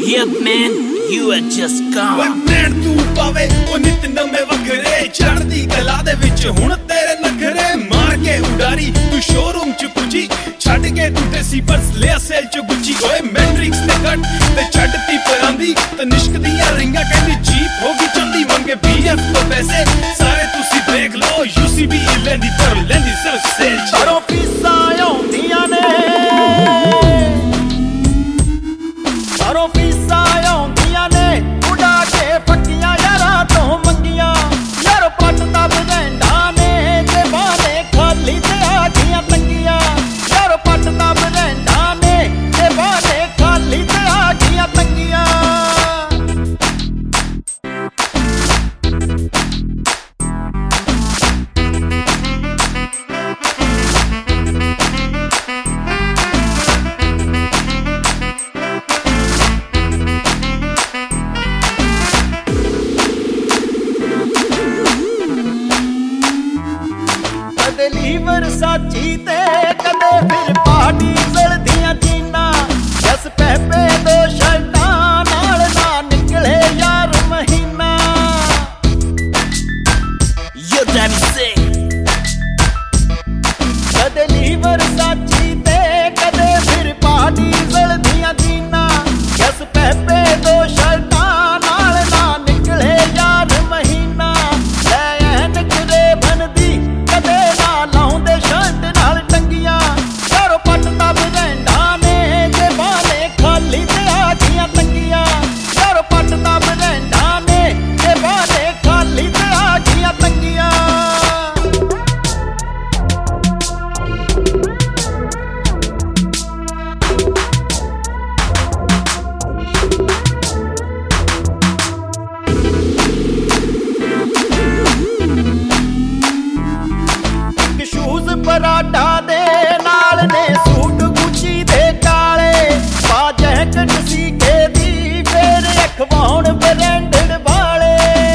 Yeah man, you are just gone. ਓਏ brand ਤੂੰ ਪਾਵੇ ਉਹ ਨਿਤ ਨਵੇਂ ਵੱਖਰੇ ਚੜ੍ਹਦੀ ਕਲਾ ਦੇ ਵਿੱਚ ਹੁਣ ਤੇਰੇ ਨਖਰੇ ਮਾਰ ਕੇ ਉਡਾਰੀ ਤੂੰ ਸ਼ੋਰੂਮ ਚ ਪੁੱਜੀ ਛੱਡ ਕੇ ਤੂੰ ਦੇਸੀ ਪਰਸ ਲਿਆ ਸੇਲ ਚ ਗੁੱਚੀ ਓਏ ਮੈਟ੍ਰਿਕਸ ਤੇ ਕੱਟ ਤੇ ਛੱਡਤੀ ਪਰਾਂਦੀ ਤੇ ਨਿਸ਼ਕ ਦੀਆਂ ਰਿੰਗਾਂ ਕਹਿੰਦੀ ਜੀਪ ਹੋ ਗਈ ਚੰਦੀ ਮੰਗੇ BF ਤੋਂ ਪੈਸੇ ਸਾਰੇ ਤੁਸੀਂ ਦੇਖ ਲਓ UCB ਲੈਂਦੀ ਪਰ ਲੈਂਦੀ ਸਿਰਫ ਸੇਲ ਚ ਪਰੋਂ ਫੀਸਾਂ ਆਉਂਦੀਆਂ ਨੇ ਪਰੋਂ ਫੀਸਾਂ ਆਉਂਦੀਆਂ ਨੇ ਉਡਾ ਕੇ ਫੱਕੀਆਂ ਯਾਰਾਂ ਤੋਂ ਮੰਗੀਆਂ ਯਾਰ ਪੱਟ ਤਾਂ ਬਰੈਂਡਾਂ ਨੇ ਜੇ ਬਾਲੇ ਖਾਲੀ ਤੇ ਆ ਗਈਆਂ ਤੰਗੀਆਂ ਯਾਰ ਪੱਟ ਤਾਂ ਬਰੈਂਡਾਂ ਨੇ ਜੇ ਬਾਲੇ ਖਾਲੀ ਤੇ ਆ ਗਈਆਂ ਤੰਗੀਆਂ ਕਦੇ ਲੀਵਰ ਸਾਚੀ ਤੇ ਕਦੇ ਫਿਰ ਪਾਰਟੀ ਜ਼ਲਦੀਆਂ ਚੀਨਾ ਜਸ ਪੈਪੇ ਦੋ ਸ਼ਰਟਾਂ ਨਾਲ ਨਾ ਨਿਕਲੇ ਯਾਰ ਮਹੀਨਾ Yo daddy sing. ਕਦੇ ਲੀਵਰ ਸਾਚੀ ਤੇ ਕਦੇ ਫਿਰ ਪਾਰਟੀ ਜ਼ਲਦੀਆਂ ਚੀਨਾ ਜਸ ਪੈਪੇ ਦੋ ਸ਼ਰਟਾਂ ਨਾਲ ਨਾ ਨਿਕਲੇ ਯਾਰ ਮਹੀਨਾ ਲੈ ਐਨਕ ਦੇ ਬਣਦੀ ਕਦੇ ਨਾ ਲਾਉਂਦੇ ਸ਼ਰਟ ਨਾਲ ਟੰਗੀਆਂ ਯਾਰੋ ਪੱਟ ਤਾਂ ਬਰੈਂਡਾਂ ਨੇ ਜੇ ਬਾਲੇ ਖਾਲੀ ਤੇ ਆ ਗਈਆਂ ਤੰਗੀਆਂ ਯਾਰੋ ਪੱਟ ਤਾਂ ਬਰੈਂਡਾਂ ਨੇ ਜੇ ਬਾਲੇ ਖਾਲੀ ਤੇ ਆ ਗਈਆਂ ਤੰਗੀਆਂ ਸ਼ੂਜ਼ ਪਰਾਡਾ ਦੇ ਨਾਲ ਨੇ ਸੂਟ ਗੁੱਚੀ ਦੇ ਕਾਲੇ ਪਾ ਜੈਕਟ ਸੀ ਕੇ ਦੀ ਫੇਰ ਅਖਵਾਉਣ ਬ੍ਰਾਂਡਡ ਵਾਲੇ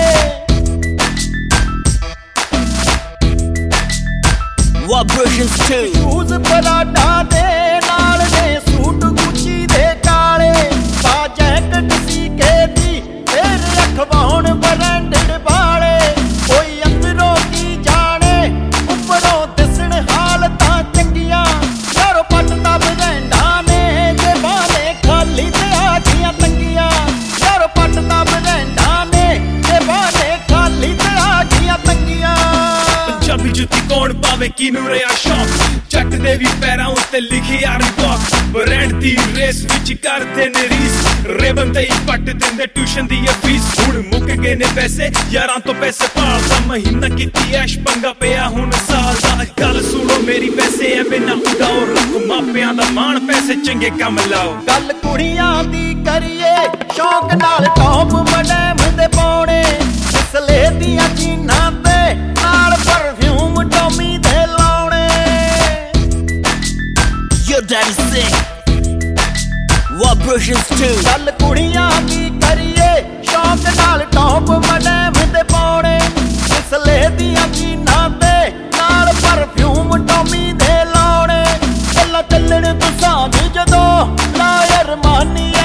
What versions too? Shoes Prada ਦੇ ਨਾਲ ਨੇ ਸੂਟ ਗੁੱਚੀ ਦੇ ਕਾਲੇ ਪਾ ਜੈਕਟ ਸੀ ਕੇ ਦੀ ਫੇਰ ਅਖਵਾਉਣ ਬ੍ਰਾਂਡਡ ਵਾਲੇ ਕੋਈ ਅੰਦਰੋਂ ਕੀ ਜਾਣੇ ਉੱਪਰੋਂ ਦਿਸਣ ਹਾਲਤਾਂ ਚੰਗੀਆਂ ਯਾਰੋ ਪੱਟ ਤਾਂ ਬਰੈਂਡਾਂ ਨੇ ਜੇ ਬਾਲੇ ਖਾਲੀ ਤੇ ਆ ਗਈਆਂ ਤੰਗੀਆਂ ਯਾਰੋ ਪੱਟ ਤਾਂ ਬਰੈਂਡਾਂ ਨੇ ਜੇ ਬਾਲੇ ਖਾਲੀ ਤੇ ਆ ਗਈਆਂ ਤੰਗੀਆਂ ਪੰਜਾਬੀ ਜੁੱਤੀ ਕੌਣ ਪਾਵੇ ਕਿਨੂੰ ਰਿਆ ਸ਼ੌਕ ਚੱਕ ਦੇ ਵੀ ਪੈਰਾਂ ਉੱਤੇ ਲਿਖੀ Reebok ਬ੍ਰੈਂਡ ਦੀ ਰੇਸ ਵਿੱਚ ਕਰਦੇ ਨੇ ਰੀਸ ਰੇਬਨ ਤੇ ਹੀ ਪੱਟ ਦਿੰਦੇ ਟਿਊਸ਼ਨ ਦੀ ਫੀਸ ਹੁਣ ਮੁੱਕ ਗਏ ਨੇ ਪੈਸੇ ਯਾਰਾਂ ਤੋਂ ਪੈਸੇ ਭਾਲਦਾ ਮਹੀਨਾ ਕੀਤੀ ਐਸ਼ ਪੰਗਾ ਪਿਆ ਹੁਣ ਸਾਲ ਦਾ ਗੱਲ ਸੁਣੋ ਮੇਰੀ ਪੈਸੇ ਐਵੇਂ ਨਾ ਉਡਾਓ ਰੱਖੋ ਮਾਪਿਆਂ ਦਾ ਮਾਣ ਪੈਸੇ ਚੰਗੇ ਕੰਮ ਲਾਓ ਗੱਲ ਕੁੜੀਆਂ ਦੀ ਕਰੀਏ ਸ਼ੌਕ ਨਾਲ ਟੌਪ ਮਡੈਮ ਦੇ ਪਾਉਣੇ ਸਲੇ ਦੀਆਂ ਚੀਨਾਂ ਤੇ ਨਾਲ ਪਰਫਿਊਮ ਟੋਮੀ ਦੇ ਲਾਉਣੇ Yo daddy sing. What versions too? ਗੱਲ ਕੁੜੀਆਂ ਦੀ ਕਰੀਏ ਸ਼ੌਕ ਨਾਲ ਟੌਪ ਮਡੈਮ ਦੇ ਪਾਉਣੇ ਸਲੇ ਦੀਆਂ ਚੀਨਾਂ ਤੇ ਨਾਲ ਪਰਫਿਊਮ ਟੋਮੀ ਦੇ ਲਾਉਣੇ ਚੱਲਣ ਤੁਸਾਂ ਵੀ ਜਦੋਂ ਲਾਇਰ ਮਾਨੀ